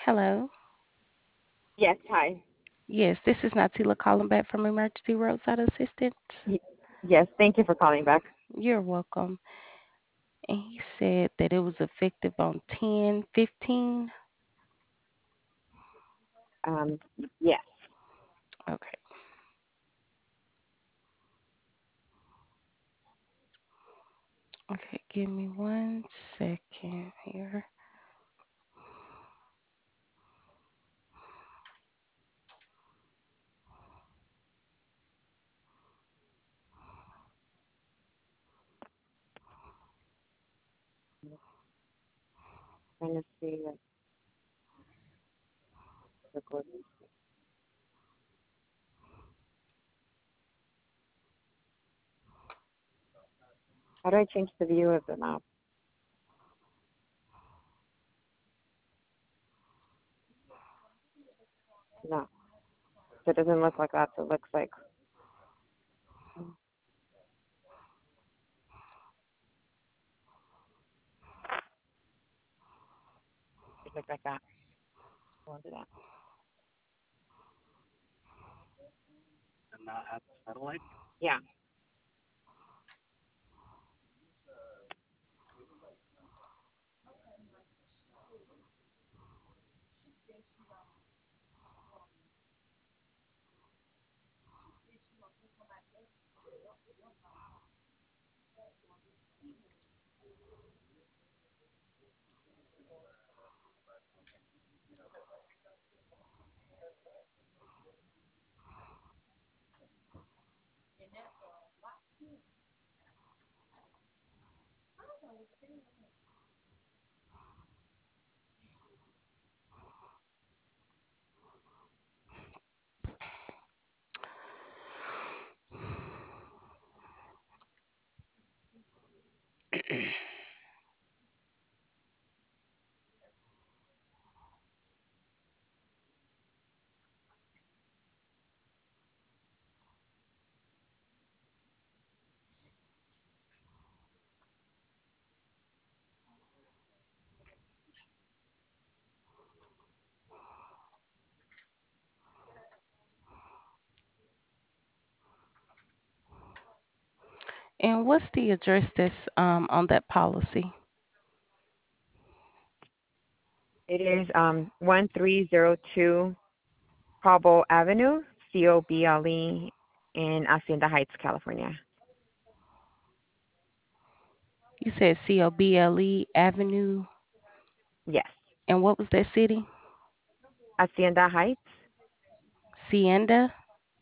Hello. Yes, hi. Yes, this is Natila calling back from Emergency Roadside Assistance. Y- Yes, thank you for calling back. You're welcome. And he said that it was effective on 10/15. Um, yes. Okay. Okay, give me 1 second here. Trying to see the code. How do I change the view of the map? No, so it doesn't look like that. So it looks like it looks like that. I won't do that. Yeah. And what's the address that's on that policy? It is 1302 Cobble Avenue, COBLE, in Hacienda Heights, California. You said COBLE Avenue. Yes. And what was that city? Hacienda Heights. Hacienda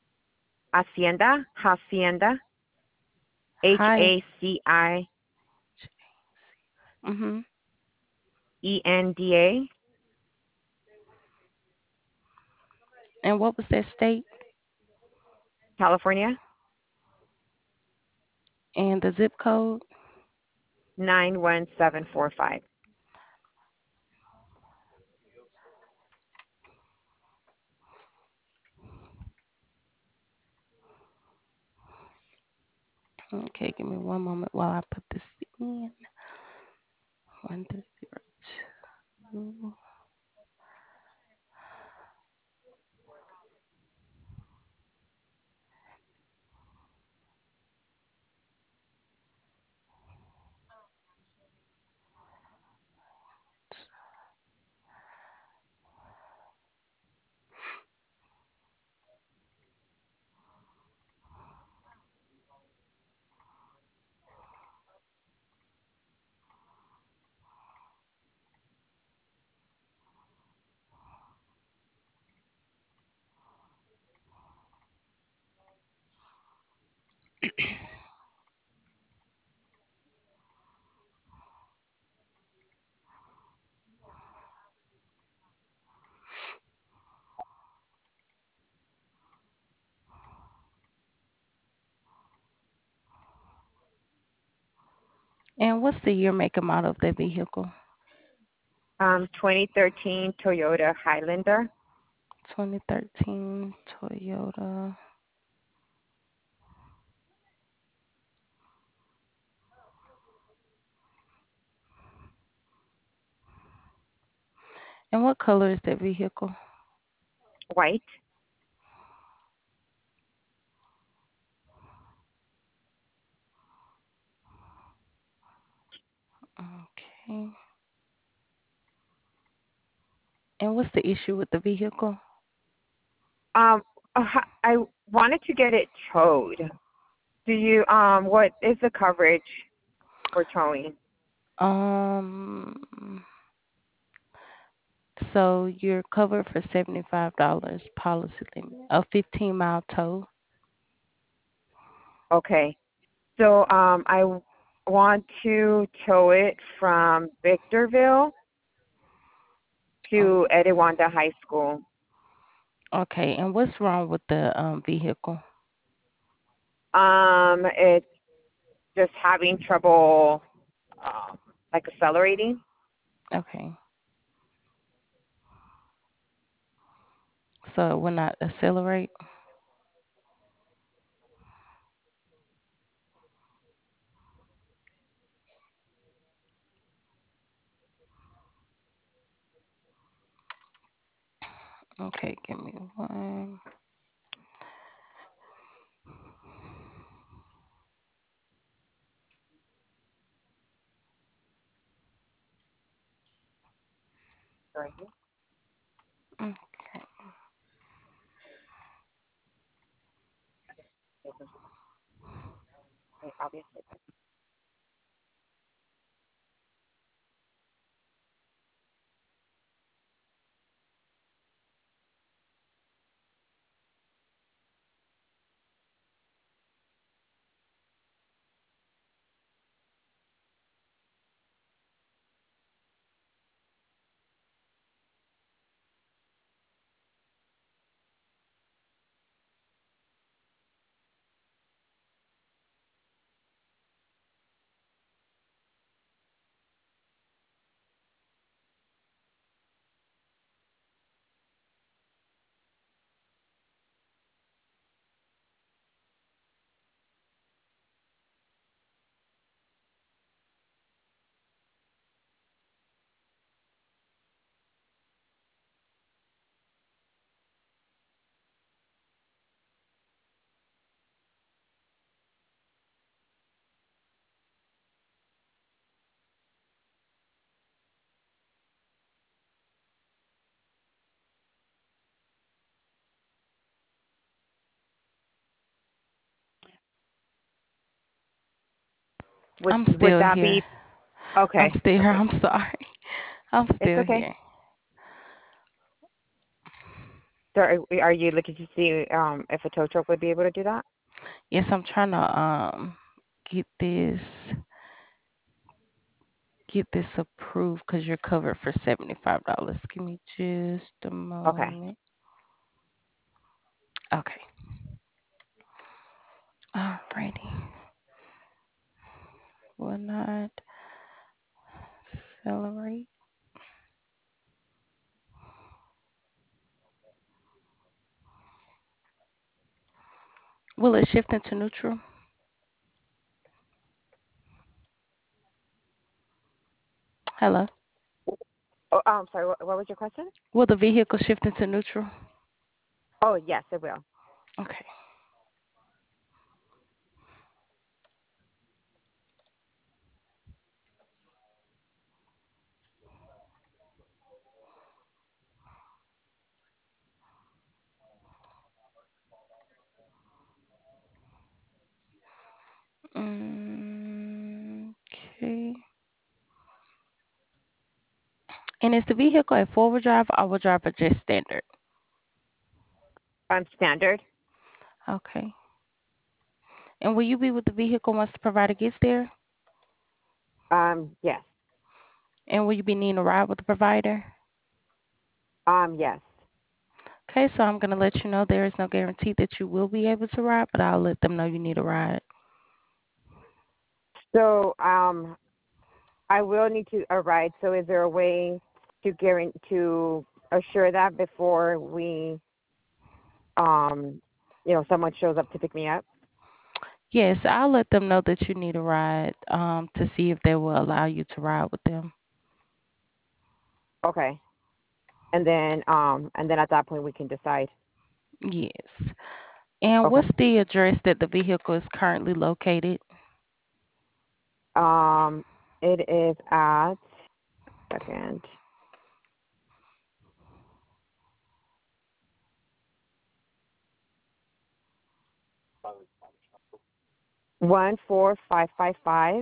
Hacienda, High. HACIENDA. Mm-hmm. And what was that state? California, And the zip code? 91745. Okay, give me one moment while I put this in. 1302. And what's the year, make, and model of that vehicle? 2013 Toyota Highlander. 2013 Toyota. And what color is that vehicle? White. Okay. And what's the issue with the vehicle? Um, I wanted to get it towed. Do you what is the coverage for towing? Um, so you're covered for $75 policy limit, a 15-mile tow. Okay. So want to tow it from Victorville Oh, to Edewanda High School. okay. And what's wrong with the vehicle? It's just having trouble like accelerating. Okay. So it will not accelerate. Okay, give me one. Sorry. Okay. Obviously. I'm Would still that here. be okay? I'm still here. Okay. I'm sorry. I'm It's still okay. here. So are you looking to see if a tow truck would be able to do that? Yes, I'm trying to get this get this approved because you're covered for $75. Give me just a Okay. moment. Okay. Alrighty. Will not accelerate. Will it shift into neutral? Hello. Oh, sorry. What was your question? Will the vehicle shift into neutral? Oh, yes, it will. Okay. Okay. And is the vehicle a four-wheel drive, all-wheel drive, or just standard? Standard. Okay. And will you be with the vehicle once the provider gets there? Yes. And will you be needing a ride with the provider? Yes. Okay, so I'm going to let you know there is no guarantee that you will be able to ride, but I'll let them know you need a ride. So I will need to a ride. So is there a way to guarantee to assure that before we someone shows up to pick me up? Yes, I'll let them know that you need a ride to see if they will allow you to ride with them. Okay. and then at that point we can decide. Yes. And Okay. what's the address that the vehicle is currently located? Um, it is at second 14555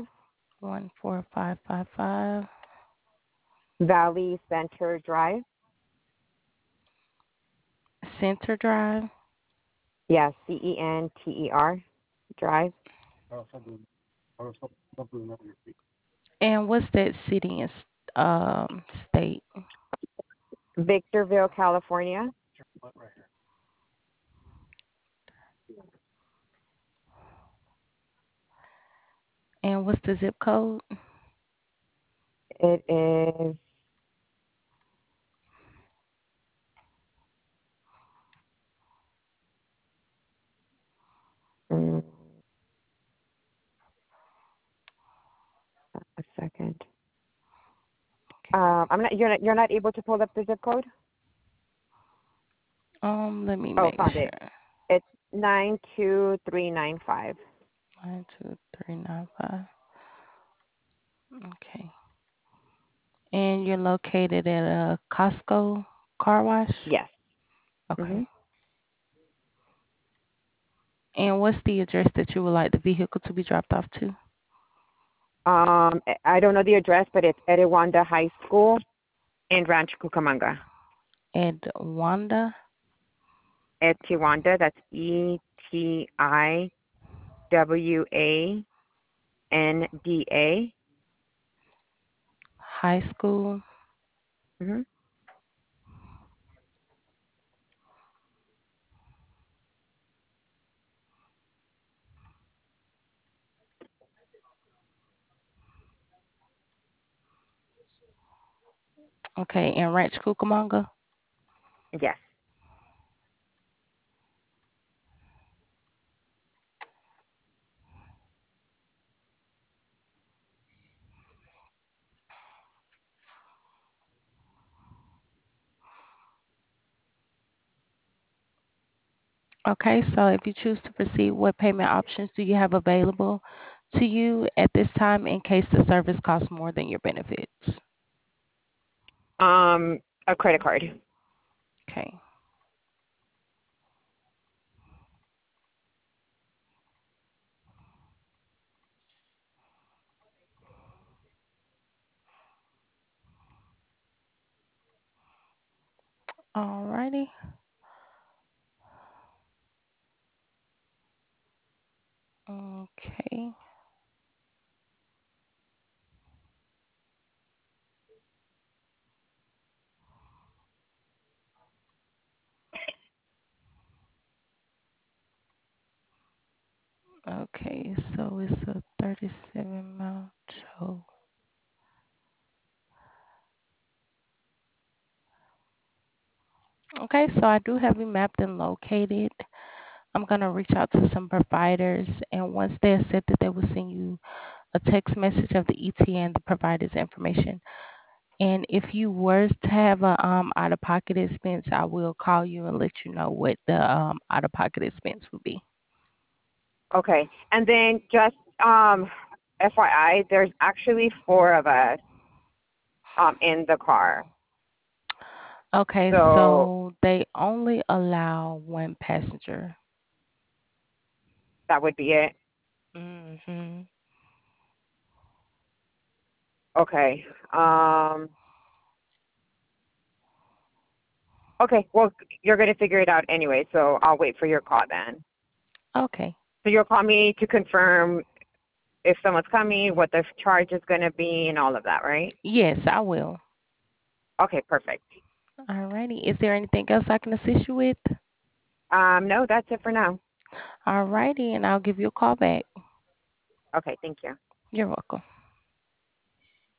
14555 Valley Center Drive. Center Drive. Yes, Center Drive. And what's that city and state? Victorville, California. And what's the zip code? It is mm, a second. I'm not. You're not able to pull up the zip code. Let me Oh, make found it. sure. It's 92395. 92395. Okay. And you're located at a Costco car wash? Yes. Okay. Mhm. And what's the address that you would like the vehicle to be dropped off to? I don't know the address, but it's Etiwanda High School in Rancho Cucamonga. At Wanda Etiwanda. That's Etiwanda. High School. Mhm. Okay. In Ranch Cucamonga? Yes. Okay. So if you choose to proceed, what payment options do you have available to you at this time in case the service costs more than your benefits? A credit card. Okay. Alrighty. Okay. Okay. So it's a 37 mile tow. Okay. So I do have you mapped and located. I'm going to reach out to some providers, and once they accept it, they will send you a text message of the ETA and the provider's information. And if you were to have a out of pocket expense, I will call you and let you know what the out of pocket expense would be. Okay. And then just FYI, there's actually four of us in the car. Okay, So so they only allow one passenger. that would be it. Hmm. Okay. Okay. Well, you're going to figure it out anyway, so I'll wait for your call then. Okay. So you'll call me to confirm if someone's coming, what the charge is going to be, and all of that, right? Yes, I will. Okay, perfect. Alrighty. Is there anything else I can assist you with? No, that's it for now. Alrighty, and I'll give you a call back. Okay, thank you. You're welcome.